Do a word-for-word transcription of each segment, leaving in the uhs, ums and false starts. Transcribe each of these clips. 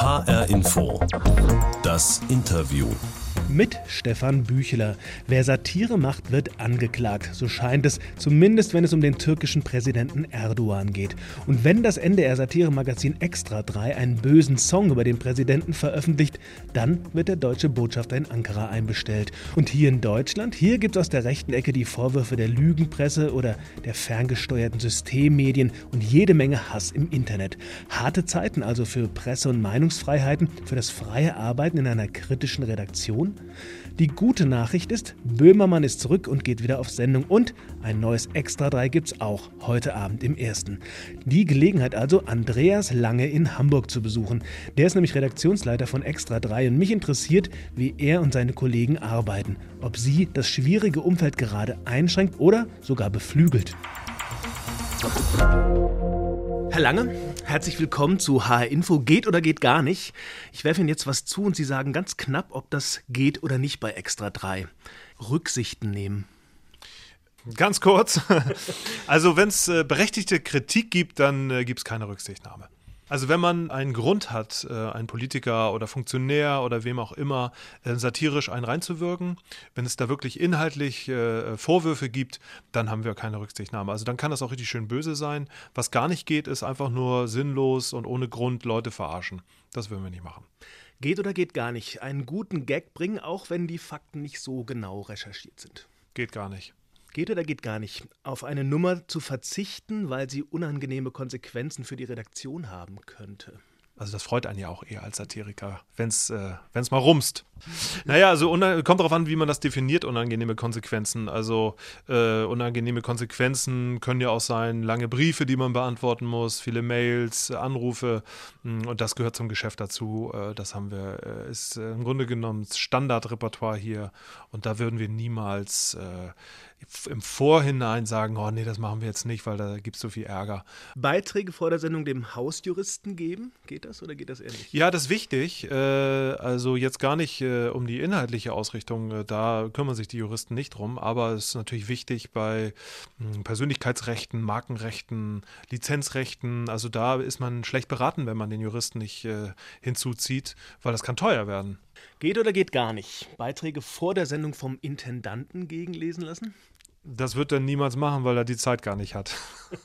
H R Info. Das Interview. Mit Stefan Bücheler. Wer Satire macht, wird angeklagt. So scheint es, zumindest wenn es um den türkischen Präsidenten Erdogan geht. Und wenn das N D R-Satiremagazin Extra drei einen bösen Song über den Präsidenten veröffentlicht, dann wird der deutsche Botschafter in Ankara einbestellt. Und hier in Deutschland, hier gibt es aus der rechten Ecke die Vorwürfe der Lügenpresse oder der ferngesteuerten Systemmedien und jede Menge Hass im Internet. Harte Zeiten also für Presse- und Meinungsfreiheiten, für das freie Arbeiten in einer kritischen Redaktion. Die gute Nachricht ist, Böhmermann ist zurück und geht wieder auf Sendung und ein neues Extra drei gibt's auch heute Abend im ersten. Die Gelegenheit also, Andreas Lange in Hamburg zu besuchen. Der ist nämlich Redaktionsleiter von Extra drei und mich interessiert, wie er und seine Kollegen arbeiten. Ob sie das schwierige Umfeld gerade einschränkt oder sogar beflügelt. Herr Lange, herzlich willkommen zu H R Info. Geht oder geht gar nicht? Ich werfe Ihnen jetzt was zu und Sie sagen ganz knapp, ob das geht oder nicht bei Extra drei. Rücksichten nehmen. Ganz kurz. Also wenn es äh, berechtigte Kritik gibt, dann äh, gibt es keine Rücksichtnahme. Also wenn man einen Grund hat, äh, einen Politiker oder Funktionär oder wem auch immer äh, satirisch einen reinzuwirken, wenn es da wirklich inhaltlich äh, Vorwürfe gibt, dann haben wir keine Rücksichtnahme. Also dann kann das auch richtig schön böse sein. Was gar nicht geht, ist einfach nur sinnlos und ohne Grund Leute verarschen. Das würden wir nicht machen. Geht oder geht gar nicht? Einen guten Gag bringen, auch wenn die Fakten nicht so genau recherchiert sind. Geht gar nicht. Geht oder geht gar nicht, auf eine Nummer zu verzichten, weil sie unangenehme Konsequenzen für die Redaktion haben könnte? Also das freut einen ja auch eher als Satiriker, wenn es äh, wenn's mal rumst. Naja, also una- kommt darauf an, wie man das definiert, unangenehme Konsequenzen. Also äh, unangenehme Konsequenzen können ja auch sein, lange Briefe, die man beantworten muss, viele Mails, Anrufe, mh, und das gehört zum Geschäft dazu. Äh, das haben wir, äh, ist äh, im Grunde genommen Standardrepertoire hier und da würden wir niemals äh, im Vorhinein sagen, oh nee, das machen wir jetzt nicht, weil da gibt es so viel Ärger. Beiträge vor der Sendung dem Hausjuristen geben? Geht das oder geht das eher nicht? Ja, das ist wichtig. Äh, also jetzt gar nicht äh, um die inhaltliche Ausrichtung, äh, da kümmern sich die Juristen nicht drum, aber es ist natürlich wichtig bei mh, Persönlichkeitsrechten, Markenrechten, Lizenzrechten, also da ist man schlecht beraten, wenn man den Juristen nicht äh, hinzuzieht, weil das kann teuer werden. Geht oder geht gar nicht? Beiträge vor der Sendung vom Intendanten gegenlesen lassen? Das wird er niemals machen, weil er die Zeit gar nicht hat.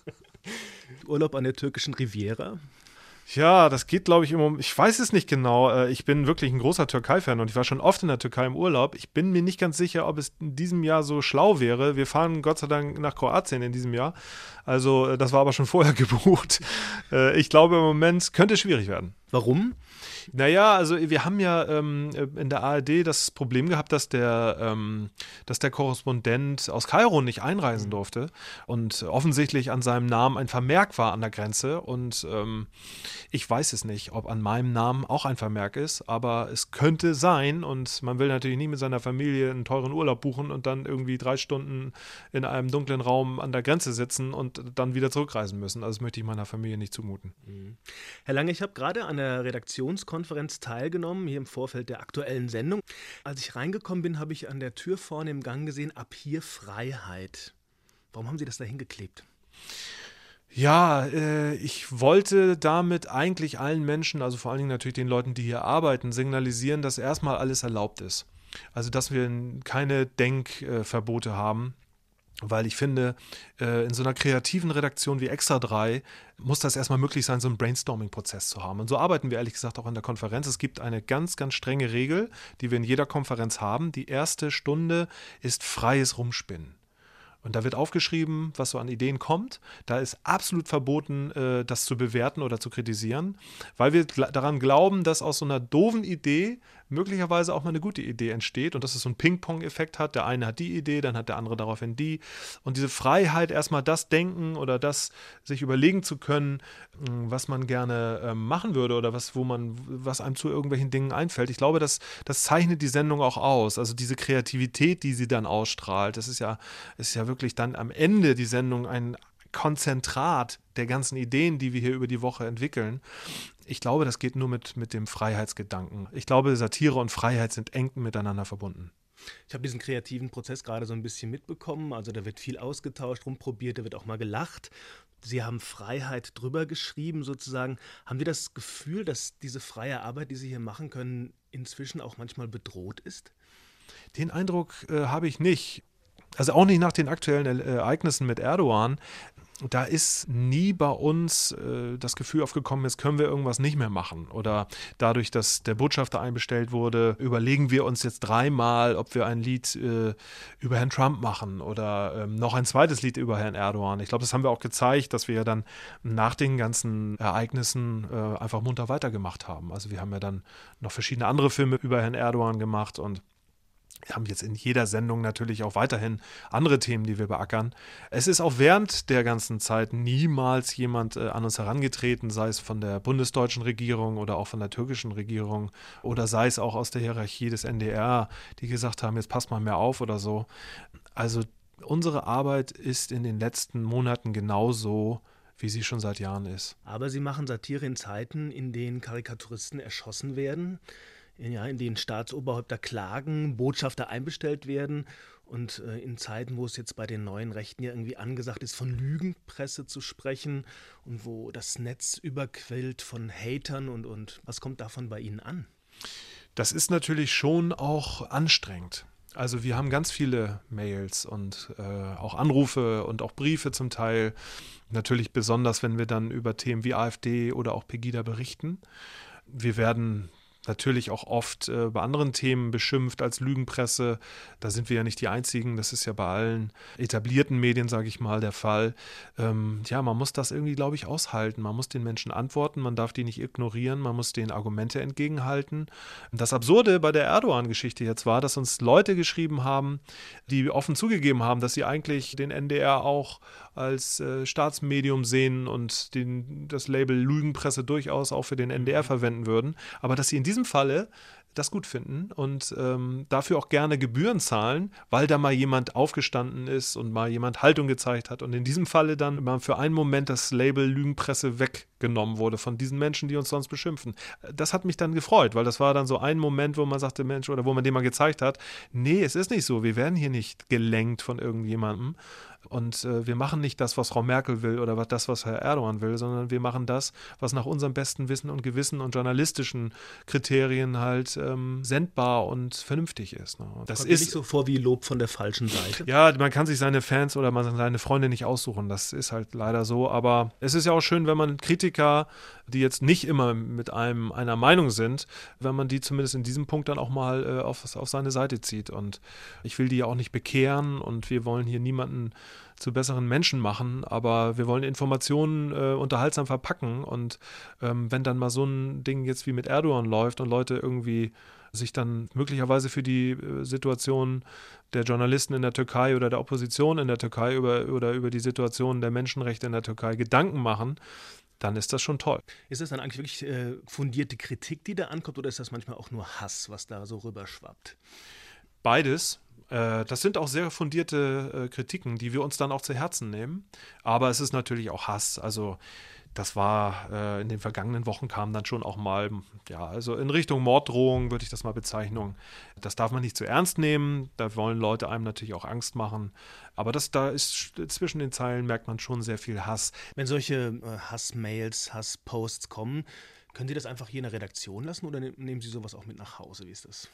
Urlaub an der türkischen Riviera? Ja, das geht, glaube ich, im Moment. Ich weiß es nicht genau. Ich bin wirklich ein großer Türkei-Fan und ich war schon oft in der Türkei im Urlaub. Ich bin mir nicht ganz sicher, ob es in diesem Jahr so schlau wäre. Wir fahren Gott sei Dank nach Kroatien in diesem Jahr. Also, das war aber schon vorher gebucht. Ich glaube, im Moment könnte es schwierig werden. Warum? Naja, also wir haben ja ähm, in der A R D das Problem gehabt, dass der, ähm, dass der Korrespondent aus Kairo nicht einreisen durfte und offensichtlich an seinem Namen ein Vermerk war an der Grenze und ähm, ich weiß es nicht, ob an meinem Namen auch ein Vermerk ist, aber es könnte sein und man will natürlich nie mit seiner Familie einen teuren Urlaub buchen und dann irgendwie drei Stunden in einem dunklen Raum an der Grenze sitzen und dann wieder zurückreisen müssen. Also das möchte ich meiner Familie nicht zumuten. Mhm. Herr Lange, ich habe gerade an der Redaktionskonferenz Konferenz teilgenommen, hier im Vorfeld der aktuellen Sendung. Als ich reingekommen bin, habe ich an der Tür vorne im Gang gesehen, ab hier Freiheit. Warum haben Sie das da hingeklebt? Ja, äh, ich wollte damit eigentlich allen Menschen, also vor allen Dingen natürlich den Leuten, die hier arbeiten, signalisieren, dass erstmal alles erlaubt ist. Also dass wir keine Denkverbote äh, haben. Weil ich finde, in so einer kreativen Redaktion wie Extra drei muss das erstmal möglich sein, so einen Brainstorming-Prozess zu haben. Und so arbeiten wir ehrlich gesagt auch in der Konferenz. Es gibt eine ganz, ganz strenge Regel, die wir in jeder Konferenz haben. Die erste Stunde ist freies Rumspinnen. Und da wird aufgeschrieben, was so an Ideen kommt. Da ist absolut verboten, das zu bewerten oder zu kritisieren, weil wir daran glauben, dass aus so einer doofen Idee möglicherweise auch mal eine gute Idee entsteht und dass es so einen Ping-Pong-Effekt hat. Der eine hat die Idee, dann hat der andere daraufhin die. Und diese Freiheit, erstmal das denken oder das sich überlegen zu können, was man gerne machen würde oder was, wo man, was einem zu irgendwelchen Dingen einfällt. Ich glaube, das, das zeichnet die Sendung auch aus. Also diese Kreativität, die sie dann ausstrahlt, das ist ja, ist ja wirklich dann am Ende die Sendung ein Konzentrat der ganzen Ideen, die wir hier über die Woche entwickeln. Ich glaube, das geht nur mit, mit dem Freiheitsgedanken. Ich glaube, Satire und Freiheit sind eng miteinander verbunden. Ich habe diesen kreativen Prozess gerade so ein bisschen mitbekommen. Also da wird viel ausgetauscht, rumprobiert, da wird auch mal gelacht. Sie haben Freiheit drüber geschrieben sozusagen. Haben Sie das Gefühl, dass diese freie Arbeit, die Sie hier machen können, inzwischen auch manchmal bedroht ist? Den Eindruck äh, habe ich nicht. Also auch nicht nach den aktuellen Ereignissen mit Erdogan. Da ist nie bei uns äh, das Gefühl aufgekommen, jetzt können wir irgendwas nicht mehr machen. Oder dadurch, dass der Botschafter einbestellt wurde, überlegen wir uns jetzt dreimal, ob wir ein Lied äh, über Herrn Trump machen oder ähm, noch ein zweites Lied über Herrn Erdogan. Ich glaube, das haben wir auch gezeigt, dass wir ja dann nach den ganzen Ereignissen äh, einfach munter weitergemacht haben. Also wir haben ja dann noch verschiedene andere Filme über Herrn Erdogan gemacht und wir haben jetzt in jeder Sendung natürlich auch weiterhin andere Themen, die wir beackern. Es ist auch während der ganzen Zeit niemals jemand äh, an uns herangetreten, sei es von der bundesdeutschen Regierung oder auch von der türkischen Regierung oder sei es auch aus der Hierarchie des N D R, die gesagt haben, jetzt passt mal mehr auf oder so. Also unsere Arbeit ist in den letzten Monaten genauso, wie sie schon seit Jahren ist. Aber Sie machen Satire in Zeiten, in denen Karikaturisten erschossen werden. Ja, in denen Staatsoberhäupter klagen, Botschafter einbestellt werden und äh, in Zeiten, wo es jetzt bei den neuen Rechten ja irgendwie angesagt ist, von Lügenpresse zu sprechen und wo das Netz überquillt von Hatern und, und was kommt davon bei Ihnen an? Das ist natürlich schon auch anstrengend. Also wir haben ganz viele Mails und äh, auch Anrufe und auch Briefe zum Teil. Natürlich besonders, wenn wir dann über Themen wie AfD oder auch Pegida berichten. Wir werden natürlich auch oft äh, bei anderen Themen beschimpft als Lügenpresse. Da sind wir ja nicht die Einzigen. Das ist ja bei allen etablierten Medien, sage ich mal, der Fall. Ähm, ja, man muss das irgendwie, glaube ich, aushalten. Man muss den Menschen antworten. Man darf die nicht ignorieren. Man muss denen Argumente entgegenhalten. Das Absurde bei der Erdogan-Geschichte jetzt war, dass uns Leute geschrieben haben, die offen zugegeben haben, dass sie eigentlich den N D R auch als äh, Staatsmedium sehen und den, das Label Lügenpresse durchaus auch für den N D R verwenden würden. Aber dass sie in diesem Falle das gut finden und ähm, dafür auch gerne Gebühren zahlen, weil da mal jemand aufgestanden ist und mal jemand Haltung gezeigt hat und in diesem Falle dann mal für einen Moment das Label Lügenpresse weggenommen wurde von diesen Menschen, die uns sonst beschimpfen. Das hat mich dann gefreut, weil das war dann so ein Moment, wo man sagte, Mensch, oder wo man dem mal gezeigt hat, nee, es ist nicht so, wir werden hier nicht gelenkt von irgendjemandem und äh, wir machen nicht das, was Frau Merkel will oder was, das, was Herr Erdogan will, sondern wir machen das, was nach unserem besten Wissen und Gewissen und journalistischen Kriterien halt ähm, sendbar und vernünftig ist. Ne? Das Kommt ist nicht so vor wie Lob von der falschen Seite. Ja, man kann sich seine Fans oder man seine Freunde nicht aussuchen. Das ist halt leider so. Aber es ist ja auch schön, wenn man Kritiker, die jetzt nicht immer mit einem einer Meinung sind, wenn man die zumindest in diesem Punkt dann auch mal äh, auf, auf seine Seite zieht. Und ich will die ja auch nicht bekehren und wir wollen hier niemanden zu besseren Menschen machen, aber wir wollen Informationen äh, unterhaltsam verpacken und ähm, wenn dann mal so ein Ding jetzt wie mit Erdogan läuft und Leute irgendwie sich dann möglicherweise für die äh, Situation der Journalisten in der Türkei oder der Opposition in der Türkei über, oder über die Situation der Menschenrechte in der Türkei Gedanken machen, dann ist das schon toll. Ist das dann eigentlich wirklich äh, fundierte Kritik, die da ankommt, oder ist das manchmal auch nur Hass, was da so rüberschwappt? Beides. Das sind auch sehr fundierte äh, Kritiken, die wir uns dann auch zu Herzen nehmen. Aber es ist natürlich auch Hass. Also das war äh, in den vergangenen Wochen kam dann schon auch mal, ja, also in Richtung Morddrohung würde ich das mal bezeichnen. Das darf man nicht zu ernst nehmen. Da wollen Leute einem natürlich auch Angst machen. Aber das, da ist zwischen den Zeilen merkt man schon sehr viel Hass. Wenn solche äh, Hassmails, Hassposts kommen, können Sie das einfach hier in der Redaktion lassen oder ne- nehmen Sie sowas auch mit nach Hause? Wie ist das?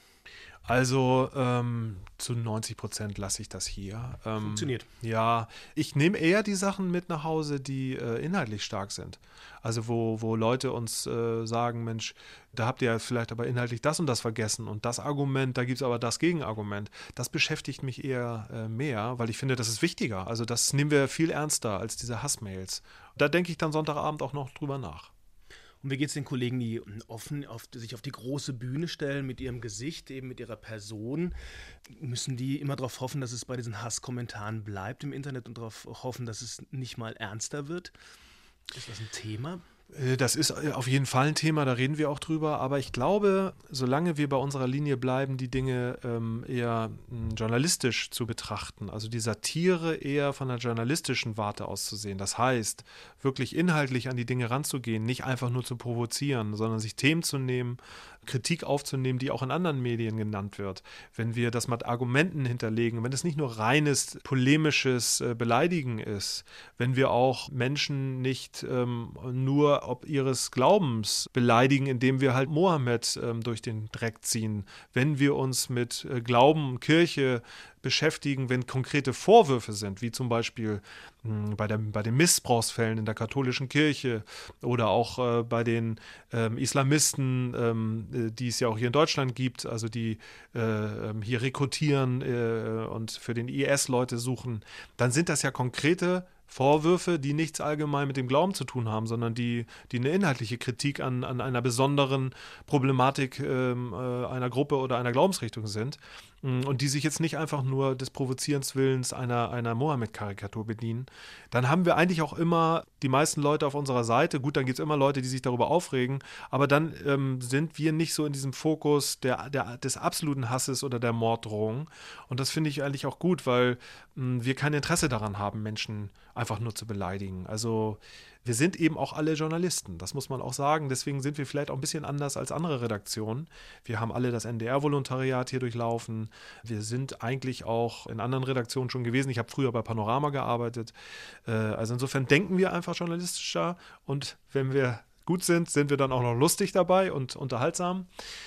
Also ähm, zu neunzig Prozent lasse ich das hier. Ähm, Funktioniert. Ja, ich nehme eher die Sachen mit nach Hause, die äh, inhaltlich stark sind. Also wo, wo Leute uns äh, sagen, Mensch, da habt ihr ja vielleicht aber inhaltlich das und das vergessen und das Argument, da gibt es aber das Gegenargument. Das beschäftigt mich eher äh, mehr, weil ich finde, das ist wichtiger. Also das nehmen wir viel ernster als diese Hassmails. Da denke ich dann Sonntagabend auch noch drüber nach. Und wie geht es den Kollegen, die offen auf, sich auf die große Bühne stellen mit ihrem Gesicht, eben mit ihrer Person? Müssen die immer darauf hoffen, dass es bei diesen Hasskommentaren bleibt im Internet und darauf hoffen, dass es nicht mal ernster wird? Ist das ein Thema? Das ist auf jeden Fall ein Thema, da reden wir auch drüber. Aber ich glaube, solange wir bei unserer Linie bleiben, die Dinge ähm, eher m, journalistisch zu betrachten, also die Satire eher von einer journalistischen Warte aus zu sehen. Das heißt, wirklich inhaltlich an die Dinge ranzugehen, nicht einfach nur zu provozieren, sondern sich Themen zu nehmen, Kritik aufzunehmen, die auch in anderen Medien genannt wird. Wenn wir das mit Argumenten hinterlegen, wenn es nicht nur reines polemisches äh, Beleidigen ist, wenn wir auch Menschen nicht ähm, nur ob ihres Glaubens beleidigen, indem wir halt Mohammed ähm, durch den Dreck ziehen, wenn wir uns mit äh, Glauben, Kirche beschäftigen, wenn konkrete Vorwürfe sind, wie zum Beispiel mh, bei, der, bei den Missbrauchsfällen in der katholischen Kirche oder auch äh, bei den ähm, Islamisten, ähm, äh, die es ja auch hier in Deutschland gibt, also die äh, hier rekrutieren äh, und für den I S Leute suchen, dann sind das ja konkrete Vorwürfe, die nichts allgemein mit dem Glauben zu tun haben, sondern die, die eine inhaltliche Kritik an, an einer besonderen Problematik ähm, äh, einer Gruppe oder einer Glaubensrichtung sind und die sich jetzt nicht einfach nur des Provozierens Willens einer, einer Mohammed-Karikatur bedienen, dann haben wir eigentlich auch immer die meisten Leute auf unserer Seite. Gut, dann gibt es immer Leute, die sich darüber aufregen, aber dann ähm, sind wir nicht so in diesem Fokus der, der, des absoluten Hasses oder der Morddrohung. Und das finde ich eigentlich auch gut, weil mh, wir kein Interesse daran haben, Menschen einfach nur zu beleidigen. Also wir sind eben auch alle Journalisten, das muss man auch sagen. Deswegen sind wir vielleicht auch ein bisschen anders als andere Redaktionen. Wir haben alle das N D R-Volontariat hier durchlaufen. Wir sind eigentlich auch in anderen Redaktionen schon gewesen. Ich habe früher bei Panorama gearbeitet. Also insofern denken wir einfach journalistischer. Und wenn wir gut sind, sind wir dann auch noch lustig dabei und unterhaltsam.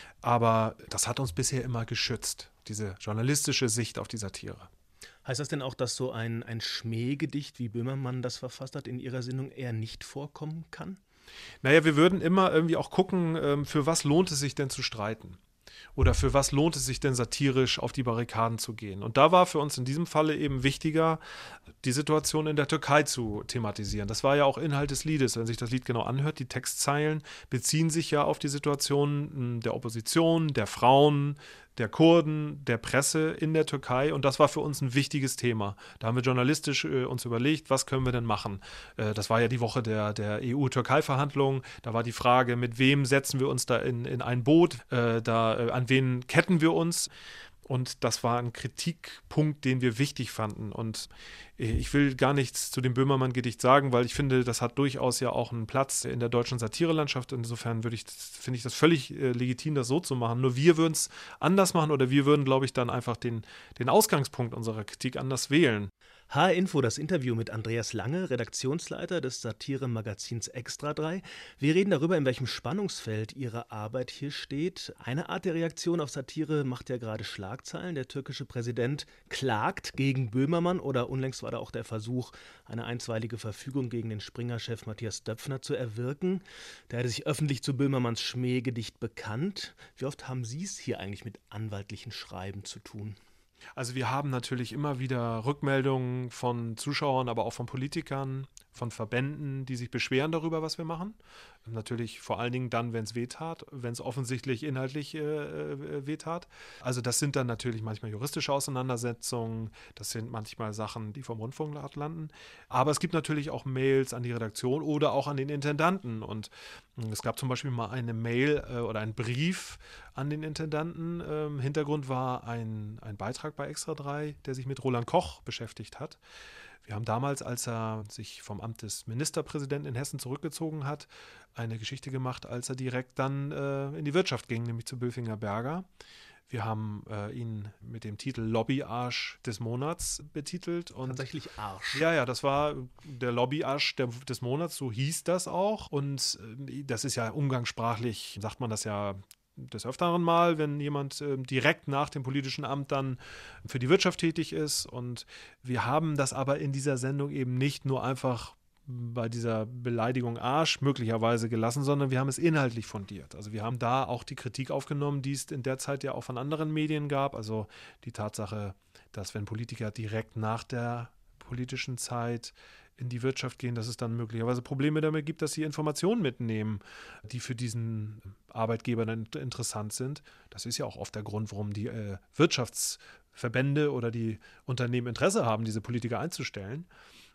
Aber das hat uns bisher immer geschützt, diese journalistische Sicht auf die Satire. Heißt das denn auch, dass so ein, ein Schmähgedicht, wie Böhmermann das verfasst hat, in Ihrer Sendung eher nicht vorkommen kann? Naja, wir würden immer irgendwie auch gucken, für was lohnt es sich denn zu streiten? Oder für was lohnt es sich denn satirisch auf die Barrikaden zu gehen? Und da war für uns in diesem Falle eben wichtiger, die Situation in der Türkei zu thematisieren. Das war ja auch Inhalt des Liedes. Wenn sich das Lied genau anhört, die Textzeilen beziehen sich ja auf die Situation der Opposition, der Frauen, der Kurden, der Presse in der Türkei, und das war für uns ein wichtiges Thema. Da haben wir journalistisch äh, uns überlegt, was können wir denn machen? Äh, das war ja die Woche der, der E U-Türkei-Verhandlungen, da war die Frage, mit wem setzen wir uns da in, in ein Boot, äh, da, äh, an wen ketten wir uns? Und das war ein Kritikpunkt, den wir wichtig fanden. Und ich will gar nichts zu dem Böhmermann-Gedicht sagen, weil ich finde, das hat durchaus ja auch einen Platz in der deutschen Satirelandschaft. Insofern würde ich, finde ich das völlig äh, legitim, das so zu machen. Nur wir würden es anders machen oder wir würden, glaube ich, dann einfach den, den Ausgangspunkt unserer Kritik anders wählen. H R-Info, das Interview mit Andreas Lange, Redaktionsleiter des Satire-Magazins Extra drei. Wir reden darüber, in welchem Spannungsfeld Ihre Arbeit hier steht. Eine Art der Reaktion auf Satire macht ja gerade Schlagzeilen. Der türkische Präsident klagt gegen Böhmermann, oder unlängst war da auch der Versuch, eine einstweilige Verfügung gegen den Springer-Chef Matthias Döpfner zu erwirken. Der hatte sich öffentlich zu Böhmermanns Schmähgedicht bekannt. Wie oft haben Sie es hier eigentlich mit anwaltlichen Schreiben zu tun? Also wir haben natürlich immer wieder Rückmeldungen von Zuschauern, aber auch von Politikern, von Verbänden, die sich beschweren darüber, was wir machen. Natürlich vor allen Dingen dann, wenn es wehtat, wenn es offensichtlich inhaltlich äh, wehtat. Also das sind dann natürlich manchmal juristische Auseinandersetzungen, das sind manchmal Sachen, die vom Rundfunkrat landen. Aber es gibt natürlich auch Mails an die Redaktion oder auch an den Intendanten. Und es gab zum Beispiel mal eine Mail äh, oder einen Brief an den Intendanten. Ähm, Hintergrund war ein, ein Beitrag bei Extra drei, der sich mit Roland Koch beschäftigt hat. Wir haben damals, als er sich vom Amt des Ministerpräsidenten in Hessen zurückgezogen hat, eine Geschichte gemacht, als er direkt dann äh, in die Wirtschaft ging, nämlich zu Böfinger Berger. Wir haben äh, ihn mit dem Titel Lobbyarsch des Monats betitelt. Und tatsächlich Arsch. Ja, ja, das war der Lobbyarsch der, des Monats, so hieß das auch. Und äh, das ist ja umgangssprachlich, sagt man das ja des Öfteren mal, wenn jemand äh, direkt nach dem politischen Amt dann für die Wirtschaft tätig ist. Und wir haben das aber in dieser Sendung eben nicht nur einfach bei dieser Beleidigung Arsch möglicherweise gelassen, sondern wir haben es inhaltlich fundiert. Also wir haben da auch die Kritik aufgenommen, die es in der Zeit ja auch von anderen Medien gab. Also die Tatsache, dass wenn Politiker direkt nach der politischen Zeit in die Wirtschaft gehen, dass es dann möglicherweise Probleme damit gibt, dass sie Informationen mitnehmen, die für diesen Arbeitgeber dann interessant sind. Das ist ja auch oft der Grund, warum die äh, Wirtschaftsverbände oder die Unternehmen Interesse haben, diese Politiker einzustellen.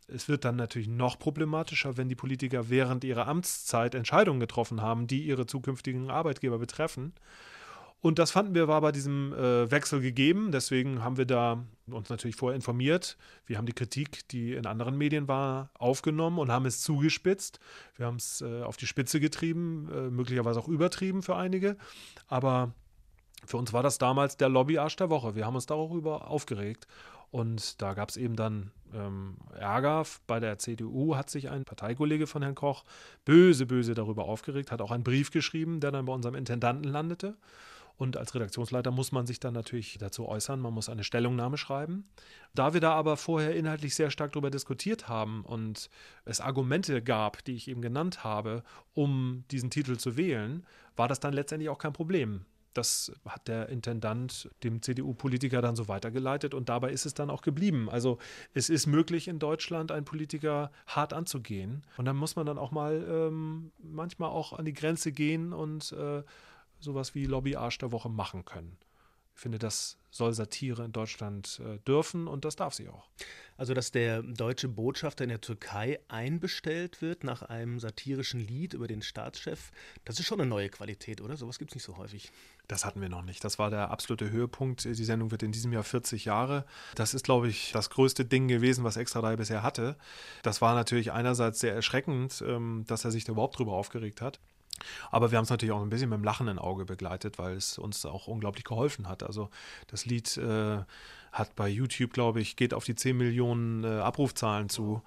Es wird dann natürlich noch problematischer, wenn die Politiker während ihrer Amtszeit Entscheidungen getroffen haben, die ihre zukünftigen Arbeitgeber betreffen. Und das fanden wir war bei diesem äh, Wechsel gegeben. Deswegen haben wir da uns natürlich vorher informiert. Wir haben die Kritik, die in anderen Medien war, aufgenommen und haben es zugespitzt. Wir haben es äh, auf die Spitze getrieben, äh, möglicherweise auch übertrieben für einige. Aber für uns war das damals der Lobbyarsch der Woche. Wir haben uns darüber aufgeregt. Und da gab es eben dann ähm, Ärger. Bei der C D U hat sich ein Parteikollege von Herrn Koch böse, böse darüber aufgeregt, hat auch einen Brief geschrieben, der dann bei unserem Intendanten landete. Und als Redaktionsleiter muss man sich dann natürlich dazu äußern, man muss eine Stellungnahme schreiben. Da wir da aber vorher inhaltlich sehr stark darüber diskutiert haben und es Argumente gab, die ich eben genannt habe, um diesen Titel zu wählen, war das dann letztendlich auch kein Problem. Das hat der Intendant dem C D U-Politiker dann so weitergeleitet und dabei ist es dann auch geblieben. Also es ist möglich in Deutschland, einen Politiker hart anzugehen und dann muss man dann auch mal ähm, manchmal auch an die Grenze gehen und äh, sowas wie Lobbyarsch der Woche machen können. Ich finde, das soll Satire in Deutschland äh, dürfen und das darf sie auch. Also, dass der deutsche Botschafter in der Türkei einbestellt wird nach einem satirischen Lied über den Staatschef, das ist schon eine neue Qualität, oder? Sowas gibt es nicht so häufig. Das hatten wir noch nicht. Das war der absolute Höhepunkt. Die Sendung wird in diesem Jahr vierzig Jahre. Das ist, glaube ich, das größte Ding gewesen, was Extra drei bisher hatte. Das war natürlich einerseits sehr erschreckend, ähm, dass er sich da überhaupt drüber aufgeregt hat. Aber wir haben es natürlich auch ein bisschen mit dem lachenden Auge begleitet, weil es uns auch unglaublich geholfen hat. Also das Lied äh, hat bei YouTube, glaube ich, geht auf die zehn Millionen äh, Abrufzahlen zu.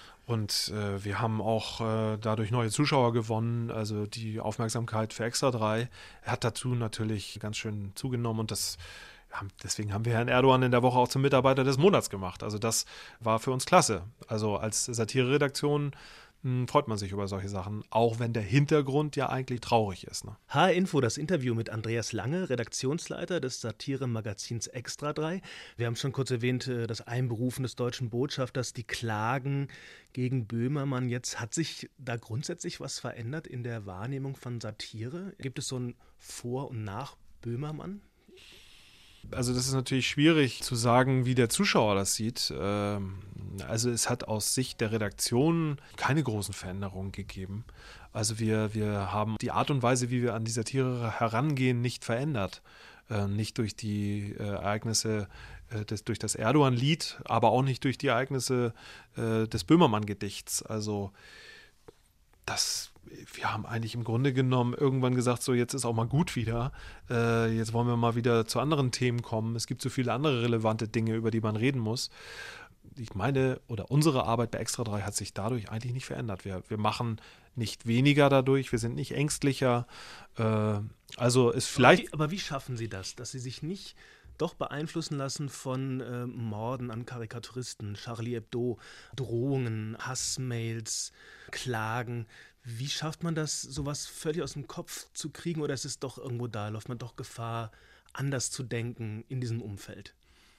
Und äh, wir haben auch äh, dadurch neue Zuschauer gewonnen. Also die Aufmerksamkeit für Extra drei hat dazu natürlich ganz schön zugenommen. Und das, deswegen haben wir Herrn Erdogan in der Woche auch zum Mitarbeiter des Monats gemacht. Also das war für uns klasse. Also als Satire-Redaktion freut man sich über solche Sachen, auch wenn der Hintergrund ja eigentlich traurig ist. Ne? H R-Info, das Interview mit Andreas Lange, Redaktionsleiter des Satire-Magazins Extra drei. Wir haben schon kurz erwähnt, das Einberufen des deutschen Botschafters, die Klagen gegen Böhmermann. Jetzt hat sich da grundsätzlich was verändert in der Wahrnehmung von Satire? Gibt es so ein Vor- und Nach Böhmermann? Also das ist natürlich schwierig zu sagen, wie der Zuschauer das sieht. Also es hat aus Sicht der Redaktion keine großen Veränderungen gegeben. Also wir, wir haben die Art und Weise, wie wir an die Satire herangehen, nicht verändert. Nicht durch die Ereignisse, des, durch das Erdogan-Lied, aber auch nicht durch die Ereignisse des Böhmermann-Gedichts. Also das... Wir haben eigentlich im Grunde genommen irgendwann gesagt, so jetzt ist auch mal gut wieder. Äh, jetzt wollen wir mal wieder zu anderen Themen kommen. Es gibt so viele andere relevante Dinge, über die man reden muss. Ich meine, oder unsere Arbeit bei Extra drei hat sich dadurch eigentlich nicht verändert. Wir, wir machen nicht weniger dadurch, wir sind nicht ängstlicher. Äh, also ist vielleicht... Aber wie, aber wie schaffen Sie das, dass Sie sich nicht doch beeinflussen lassen von äh, Morden an Karikaturisten, Charlie Hebdo, Drohungen, Hassmails, Klagen? Wie schafft man das, sowas völlig aus dem Kopf zu kriegen, oder ist es doch irgendwo da? Läuft man doch Gefahr, anders zu denken in diesem Umfeld?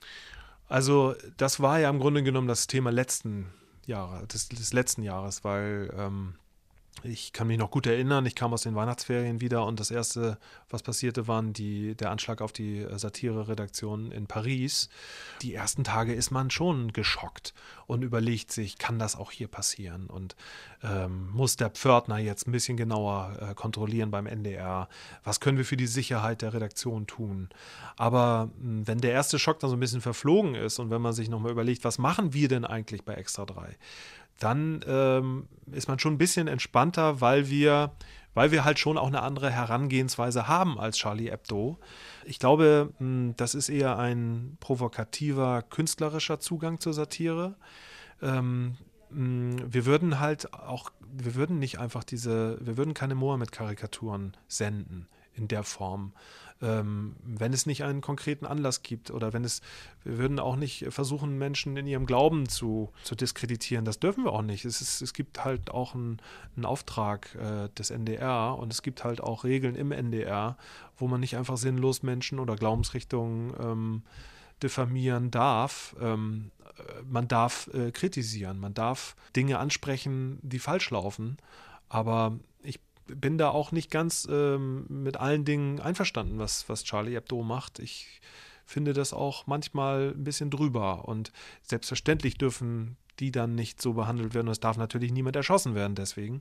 Also das war ja im Grunde genommen das Thema letzten Jahre, des, des letzten Jahres, weil ähm, ich kann mich noch gut erinnern, ich kam aus den Weihnachtsferien wieder und das Erste, was passierte, waren die, der Anschlag auf die Satire-Redaktion in Paris. Die ersten Tage ist man schon geschockt und überlegt sich, kann das auch hier passieren? Und ähm, muss der Pförtner jetzt ein bisschen genauer äh, kontrollieren beim N D R? Was können wir für die Sicherheit der Redaktion tun? Aber mh, wenn der erste Schock dann so ein bisschen verflogen ist und wenn man sich nochmal überlegt, was machen wir denn eigentlich bei Extra drei? Dann ähm, ist man schon ein bisschen entspannter, weil wir, weil wir halt schon auch eine andere Herangehensweise haben als Charlie Hebdo. Ich glaube, mh, das ist eher ein provokativer, künstlerischer Zugang zur Satire. Ähm, mh, wir würden halt auch, wir würden nicht einfach diese, wir würden keine Mohammed-Karikaturen senden in der Form. Ähm, wenn es nicht einen konkreten Anlass gibt oder wenn es, wir würden auch nicht versuchen, Menschen in ihrem Glauben zu, zu diskreditieren. Das dürfen wir auch nicht. Es, ist, es gibt halt auch einen, einen Auftrag äh, des N D R und es gibt halt auch Regeln im N D R, wo man nicht einfach sinnlos Menschen oder Glaubensrichtungen ähm, diffamieren darf. Ähm, man darf äh, kritisieren, man darf Dinge ansprechen, die falsch laufen, aber ich bin da auch nicht ganz ähm, mit allen Dingen einverstanden, was, was Charlie Hebdo macht. Ich finde das auch manchmal ein bisschen drüber und selbstverständlich dürfen die dann nicht so behandelt werden. Und es darf natürlich niemand erschossen werden deswegen.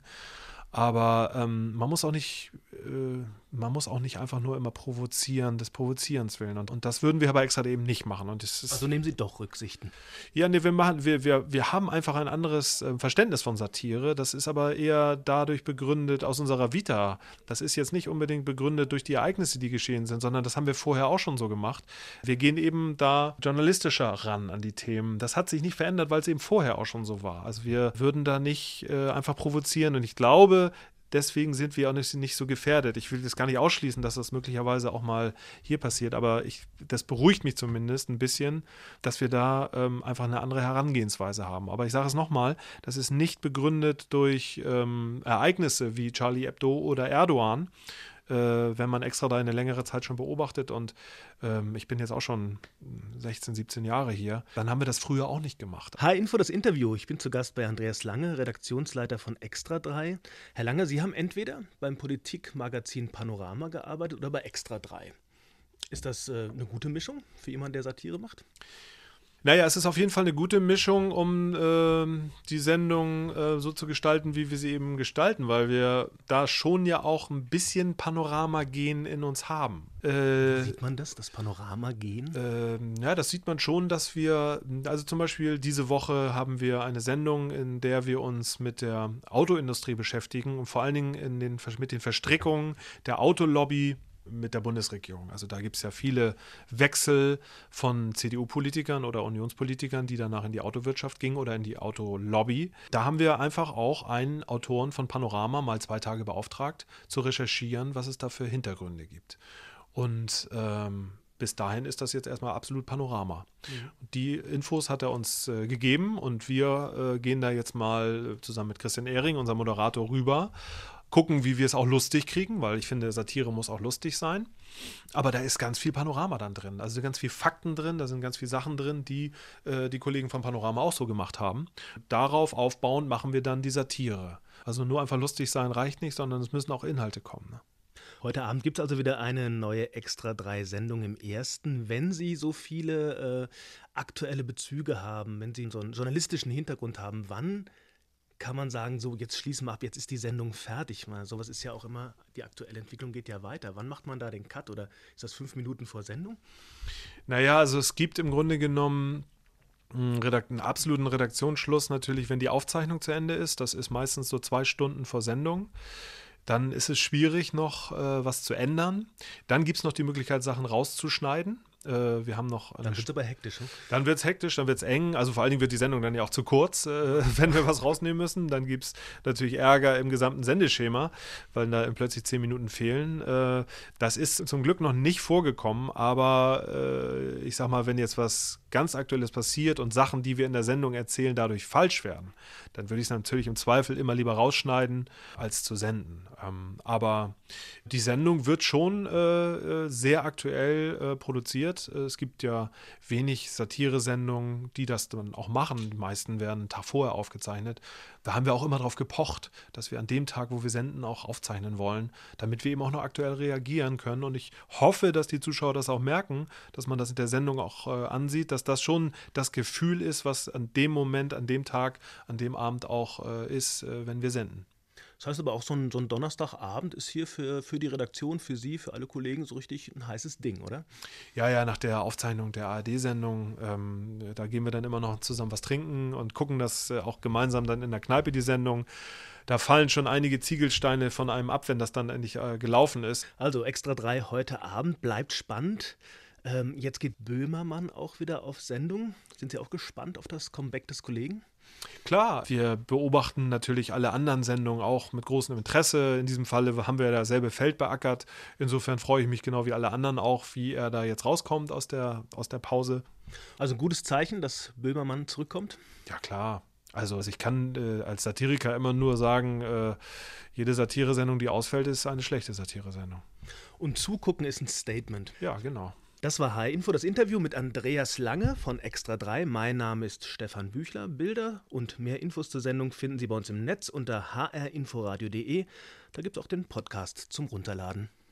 Aber ähm, man muss auch nicht, äh, man muss auch nicht einfach nur immer provozieren, des Provozierens willen. Und, und das würden wir aber extra eben nicht machen. Und das ist, also nehmen Sie doch Rücksichten. Ja, nee, wir machen, wir, wir, wir haben einfach ein anderes äh, Verständnis von Satire. Das ist aber eher dadurch begründet aus unserer Vita. Das ist jetzt nicht unbedingt begründet durch die Ereignisse, die geschehen sind, sondern das haben wir vorher auch schon so gemacht. Wir gehen eben da journalistischer ran an die Themen. Das hat sich nicht verändert, weil es eben vorher auch schon so war. Also wir würden da nicht äh, einfach provozieren. Und ich glaube, deswegen sind wir auch nicht, nicht so gefährdet. Ich will das gar nicht ausschließen, dass das möglicherweise auch mal hier passiert, aber ich, das beruhigt mich zumindest ein bisschen, dass wir da ähm, einfach eine andere Herangehensweise haben. Aber ich sage es nochmal, das ist nicht begründet durch ähm, Ereignisse wie Charlie Hebdo oder Erdogan, äh, wenn man extra da eine längere Zeit schon beobachtet und ähm, ich bin jetzt auch schon sechzehn, siebzehn Jahre hier, dann haben wir das früher auch nicht gemacht. H-Info, das Interview. Ich bin zu Gast bei Andreas Lange, Redaktionsleiter von Extra drei. Herr Lange, Sie haben entweder beim Politikmagazin Panorama gearbeitet oder bei Extra drei. Ist das äh, eine gute Mischung für jemanden, der Satire macht? Naja, es ist auf jeden Fall eine gute Mischung, um äh, die Sendung äh, so zu gestalten, wie wir sie eben gestalten, weil wir da schon ja auch ein bisschen Panorama-Gen in uns haben. Äh, Wie sieht man das, das Panorama-Gen? Äh, ja, das sieht man schon, dass wir, also zum Beispiel diese Woche haben wir eine Sendung, in der wir uns mit der Autoindustrie beschäftigen und vor allen Dingen in den, mit den Verstrickungen der Autolobby mit der Bundesregierung. Also da gibt es ja viele Wechsel von C D U-Politikern oder Unionspolitikern, die danach in die Autowirtschaft gingen oder in die Autolobby. Da haben wir einfach auch einen Autoren von Panorama mal zwei Tage beauftragt, zu recherchieren, was es da für Hintergründe gibt. Und ähm, bis dahin ist das jetzt erstmal absolut Panorama. Mhm. Die Infos hat er uns äh, gegeben und wir äh, gehen da jetzt mal zusammen mit Christian Ehring, unserem Moderator, rüber, gucken, wie wir es auch lustig kriegen, weil ich finde, Satire muss auch lustig sein. Aber da ist ganz viel Panorama dann drin. Also ganz viel Fakten drin, da sind ganz viele Sachen drin, die äh, die Kollegen von Panorama auch so gemacht haben. Darauf aufbauend machen wir dann die Satire. Also nur einfach lustig sein reicht nicht, sondern es müssen auch Inhalte kommen. Ne? Heute Abend gibt es also wieder eine neue Extra drei Sendung im Ersten. Wenn Sie so viele äh, aktuelle Bezüge haben, wenn Sie so einen journalistischen Hintergrund haben, wann kann man sagen, so jetzt schließen wir ab, jetzt ist die Sendung fertig. Mal, sowas ist ja auch immer, die aktuelle Entwicklung geht ja weiter. Wann macht man da den Cut oder ist das fünf Minuten vor Sendung? Naja, also es gibt im Grunde genommen einen, Redakt- einen absoluten Redaktionsschluss natürlich, wenn die Aufzeichnung zu Ende ist. Das ist meistens so zwei Stunden vor Sendung. Dann ist es schwierig, noch äh, was zu ändern. Dann gibt es noch die Möglichkeit, Sachen rauszuschneiden. Äh, wir haben noch dann wird es aber hektisch. Ne? Dann wird es hektisch, dann wird es eng. Also vor allen Dingen wird die Sendung dann ja auch zu kurz, äh, wenn wir was rausnehmen müssen. Dann gibt es natürlich Ärger im gesamten Sendeschema, weil da plötzlich zehn Minuten fehlen. Äh, das ist zum Glück noch nicht vorgekommen, aber äh, ich sag mal, wenn jetzt was ganz Aktuelles passiert und Sachen, die wir in der Sendung erzählen, dadurch falsch werden, dann würde ich es natürlich im Zweifel immer lieber rausschneiden, als zu senden. Ähm, aber die Sendung wird schon äh, sehr aktuell äh, produziert. Es gibt ja wenig Satire-Sendungen, die das dann auch machen. Die meisten werden einen Tag vorher aufgezeichnet. Da haben wir auch immer darauf gepocht, dass wir an dem Tag, wo wir senden, auch aufzeichnen wollen, damit wir eben auch noch aktuell reagieren können. Und ich hoffe, dass die Zuschauer das auch merken, dass man das in der Sendung auch äh, ansieht, dass das schon das Gefühl ist, was an dem Moment, an dem Tag, an dem Abend auch äh, ist, äh, wenn wir senden. Das heißt aber auch, so ein, so ein Donnerstagabend ist hier für, für die Redaktion, für Sie, für alle Kollegen so richtig ein heißes Ding, oder? Ja, ja, nach der Aufzeichnung der A R D-Sendung, ähm, da gehen wir dann immer noch zusammen was trinken und gucken das äh, auch gemeinsam dann in der Kneipe, die Sendung. Da fallen schon einige Ziegelsteine von einem ab, wenn das dann endlich äh, gelaufen ist. Also Extra drei heute Abend, bleibt spannend. Ähm, jetzt geht Böhmermann auch wieder auf Sendung. Sind Sie auch gespannt auf das Comeback des Kollegen? Klar, wir beobachten natürlich alle anderen Sendungen auch mit großem Interesse. In diesem Falle haben wir dasselbe Feld beackert. Insofern freue ich mich genau wie alle anderen auch, wie er da jetzt rauskommt aus der, aus der Pause. Also ein gutes Zeichen, dass Böhmermann zurückkommt? Ja, klar. Also ich kann äh, als Satiriker immer nur sagen, äh, jede Satiresendung, die ausfällt, ist eine schlechte Satiresendung. Und zugucken ist ein Statement. Ja, genau. Das war H-Info, das Interview mit Andreas Lange von Extra drei. Mein Name ist Stefan Büchler. Bilder und mehr Infos zur Sendung finden Sie bei uns im Netz unter h r inforadio punkt d e. Da gibt es auch den Podcast zum Runterladen.